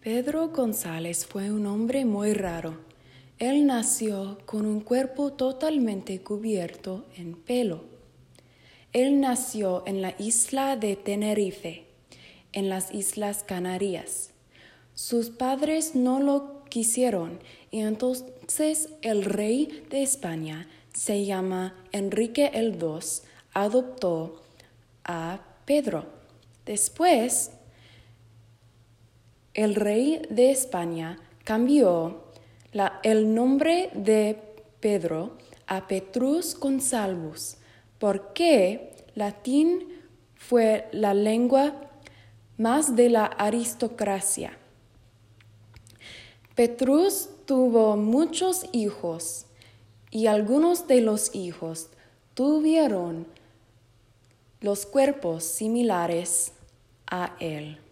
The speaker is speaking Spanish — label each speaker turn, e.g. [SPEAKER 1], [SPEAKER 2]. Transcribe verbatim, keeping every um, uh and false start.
[SPEAKER 1] Pedro González fue un hombre muy raro. Él nació con un cuerpo totalmente cubierto en pelo. Él nació en la isla de Tenerife, en las Islas Canarias. Sus padres no lo quisieron y entonces el rey de España, se llama Enrique el segundo, adoptó a Pedro. Después, el rey de España cambió la, el nombre de Pedro a Petrus Gonsalvus, porque latín fue la lengua más de la aristocracia. Petrus tuvo muchos hijos y algunos de los hijos tuvieron los cuerpos similares a él.